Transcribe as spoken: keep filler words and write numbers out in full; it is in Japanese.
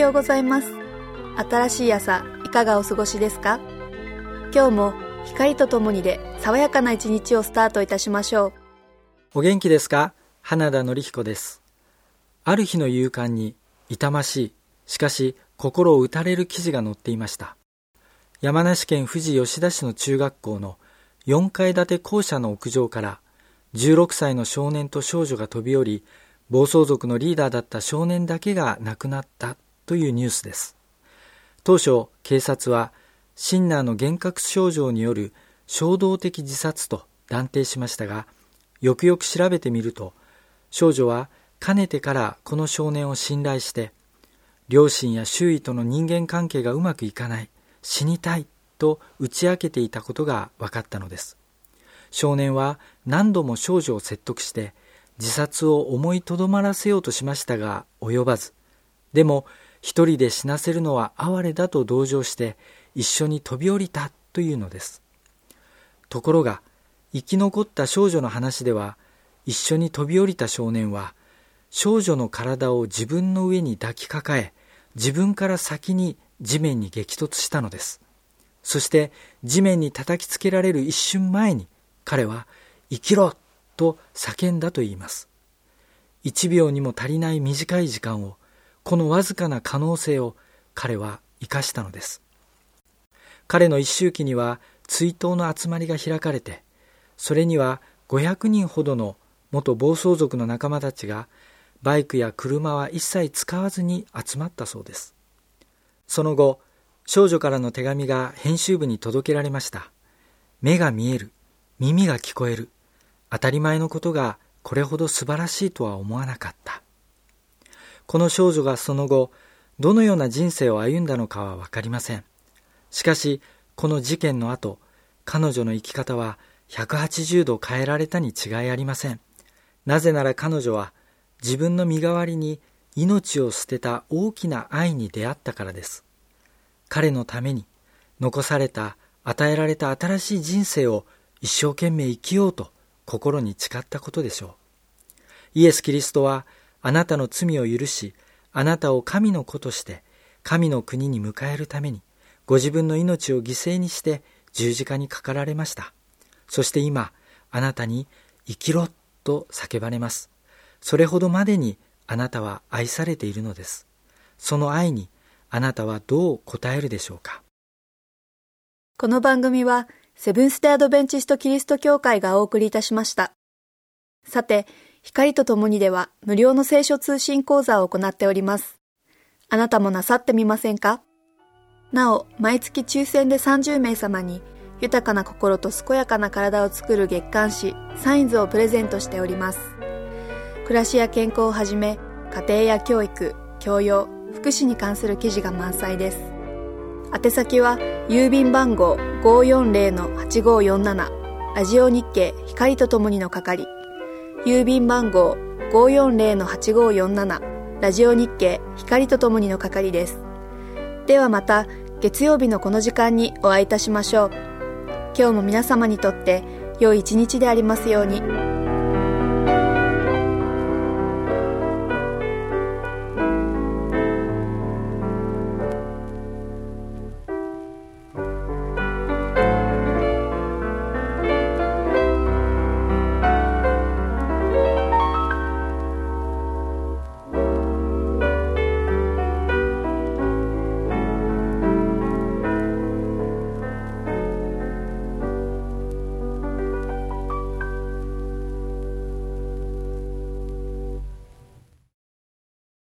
ようございます。新しい朝いかがお過ごしですか？今日も光とともにで爽やかな一日をスタートいたしましょう。 お元気ですか？花田典彦です。ある日の夕刊に痛ましい、しかし心を打たれる記事が載っていました。山梨県富士吉田市の中学校のよんかい建て校舎の屋上からじゅうろくさいの少年と少女が飛び降り、暴走族のリーダーだった少年だけが亡くなったというニュースです。当初警察はシンナーの幻覚症状による衝動的自殺と断定しましたが、よくよく調べてみると、少女はかねてからこの少年を信頼して、両親や周囲との人間関係がうまくいかない、死にたいと打ち明けていたことが分かったのです。少年は何度も少女を説得して自殺を思いとどまらせようとしましたが及ばず、でも一人で死なせるのは哀れだと同情して一緒に飛び降りたというのです。ところが生き残った少女の話では、一緒に飛び降りた少年は少女の体を自分の上に抱きかかえ、自分から先に地面に激突したのです。そして地面に叩きつけられる一瞬前に彼は生きろと叫んだといいます。一秒にも足りない短い時間を、このわずかな可能性を彼は生かしたのです。彼の一周忌には追悼の集まりが開かれて、それにはごひゃくにんほどの元暴走族の仲間たちがバイクや車は一切使わずに集まったそうです。その後、少女からの手紙が編集部に届けられました。目が見える、耳が聞こえる、当たり前のことがこれほど素晴らしいとは思わなかった。この少女がその後、どのような人生を歩んだのかはわかりません。しかし、この事件の後、彼女の生き方はひゃくはちじゅうど変えられたに違いありません。なぜなら彼女は自分の身代わりに命を捨てた大きな愛に出会ったからです。彼のために残された、与えられた新しい人生を一生懸命生きようと心に誓ったことでしょう。イエス・キリストはあなたの罪を許し、あなたを神の子として神の国に迎えるためにご自分の命を犠牲にして十字架にかかられました。そして今あなたに生きろと叫ばれます。それほどまでにあなたは愛されているのです。その愛にあなたはどう答えるでしょうか。 この番組はセブンステアドベンチストキリスト教会がお送りいたしました。さて、光とともにでは無料の聖書通信講座を行っております。あなたもなさってみませんか？なお、毎月抽選でさんじゅうめいさまに豊かな心と健やかな体を作る月刊誌サインズをプレゼントしております。暮らしや健康をはじめ、家庭や教育、教養、福祉に関する記事が満載です。宛先は郵便番号 ごーよんぜろのはちごーよんなな ラジオ日経光とともにの係、郵便番号 ごーよんぜろのはちごーよんなな ラジオ日経光とともにの係です。ではまた月曜日のこの時間にお会いいたしましょう。今日も皆様にとって良い一日でありますように。